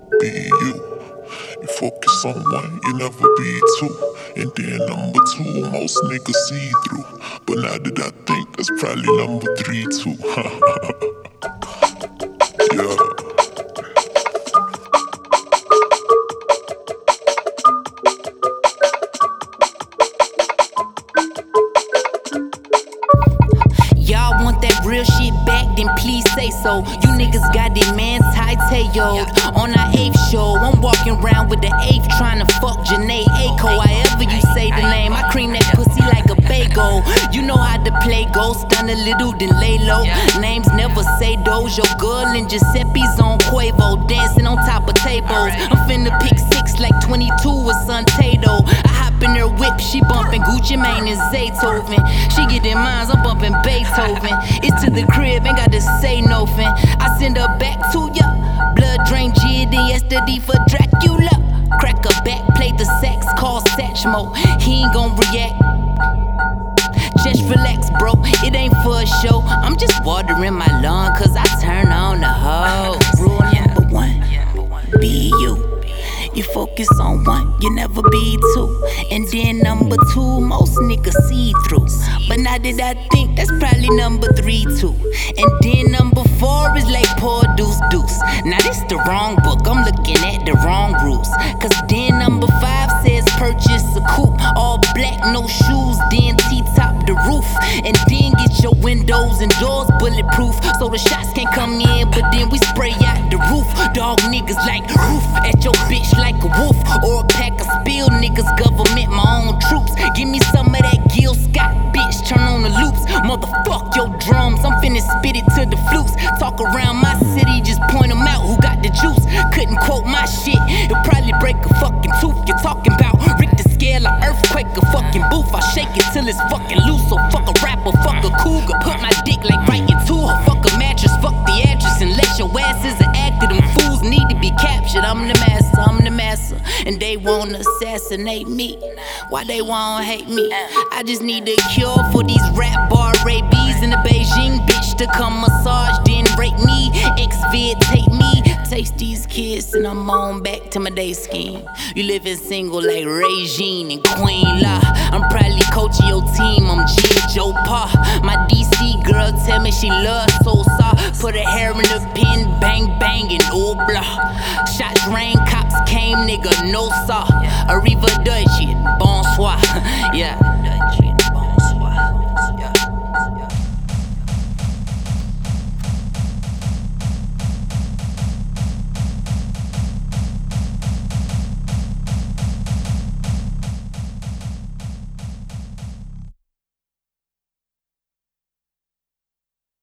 be you. You focus on one, you never be two. And then number two, most niggas see through. But now that I think, that's probably number three too. Yeah. Y'all want that real shit back, then please say so. You niggas got that man Tayo'd. On our 8th show, I'm walking around with the 8th trying to fuck Janae Aiko. However you say the name, I cream that pussy like a bagel. You know how the play goes, stun a little then lay low. Names never say those. Your girl and Giuseppe's on Quavo, dancing on top of tables. I'm finna pick 6 like 22 with Suntato. I hop in her whip, she bumping Gucci Mane and Zaytoven. She getting mines, I'm bumping Beethoven. It's to the crib, ain't got to say nothing. I send her back to ya. Blood drain GD yesterday for Dracula. Crack her back, play the sax, call Satchmo. He ain't gon' react. Just relax, bro, it ain't for a show. I'm just watering my lawn cause I turn on the hose. Rule number 1, be you. You focus on one, you never be two. And then number 2, most niggas see through. But now that I think, that's probably number 3 too. And then number 4 is like poor deuce deuce. Now this the wrong book, I'm looking at the wrong rules. Cause then number 5 says purchase a coupe, all black, no shoes, then T-top the roof. And then get your windows and doors bulletproof, so the shots can't come in, but then we spray out the roof. Dog niggas like roof at your bitch like a wolf, or a pack of spill niggas, government, my own troops. Give me some of that Gil Scott, bitch, turn on the loops. Motherfuck your drums, I'm finna spit it to the flutes. Talk around my city, just point them out who got the juice. Couldn't quote my shit, it'll probably break a fucking tooth. You're talking about Richter scale, a earthquake, a fucking booth. I shake it till it's fucking loose, so fuck a rapper, fuck a cougar. Put my dick like right into her, fuck a mattress, fuck the address. Unless your ass is an actor, them fools need to be captured. I'm the master, I'm the master. And they wanna assassinate me, why they wanna hate me? I just need a cure for these rap bar rabies. In the Beijing bitch to come massage, then rape me. Ex-vid take me, taste these kids, and I'm on back to my day scheme. You living single like Regine and Queen La. I'm probably coaching your team, I'm G. Joe Pa. My DC girl tell me she loves Sosa. Put her hair in the pin, bang bang and oh blah. Shots rain, cops came, nigga, no saw. Arrivederci, bonsoir, yeah.